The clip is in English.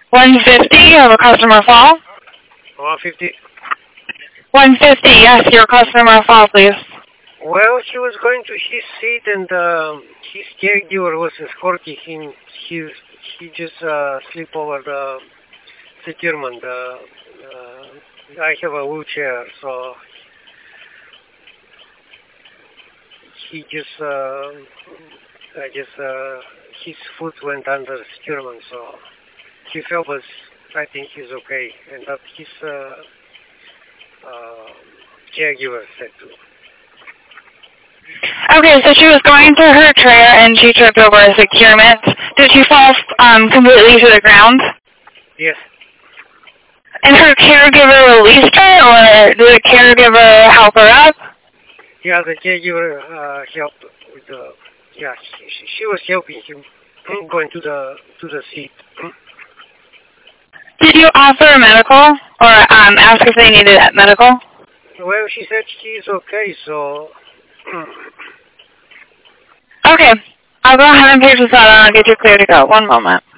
150, you have a customer fall. 150. 150, yes, your customer fall, please. Well, he was going to his seat and his caregiver was escorting him. He just slipped over the securement. I have a wheelchair, so he just, his foot went under the securement, so he fell, but I think he's okay. And that his caregiver said too. Okay, so she was going through her trailer and she tripped over a securement. Did she fall completely to the ground? Yes. And her caregiver released her, or did the caregiver help her up? Yeah, the caregiver helped with the. Yeah, she was helping him going to the seat. Did you offer medical, or ask if they needed medical? Well, she said she's okay, so. Okay, I'll go ahead and page this out and I'll get you clear to go. One moment.